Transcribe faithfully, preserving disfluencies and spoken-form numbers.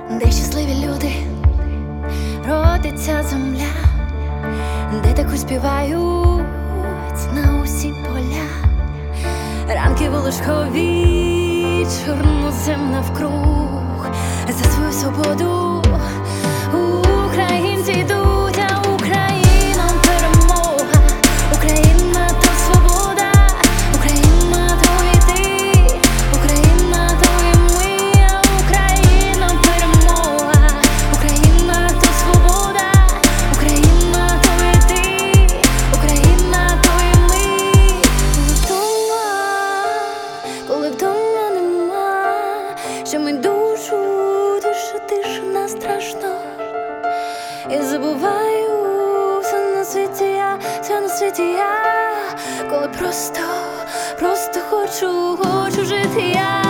де щасливі люди, родиться земля, де так успівають на усі поля. Ранки волошкові, чорнозем навкруг, за свою свободу українці йдуть, а Україна перемога, Україна то свобода, Україна то і ти, Україна то і ми, а Україна перемога, Україна то свобода, Україна то і ти, Україна то і ми. Вдома, коли вдома нема, що ми душу, душа тишина страшна. І забуваю все на світі я, все на світі я, коли просто, просто хочу, хочу жити я.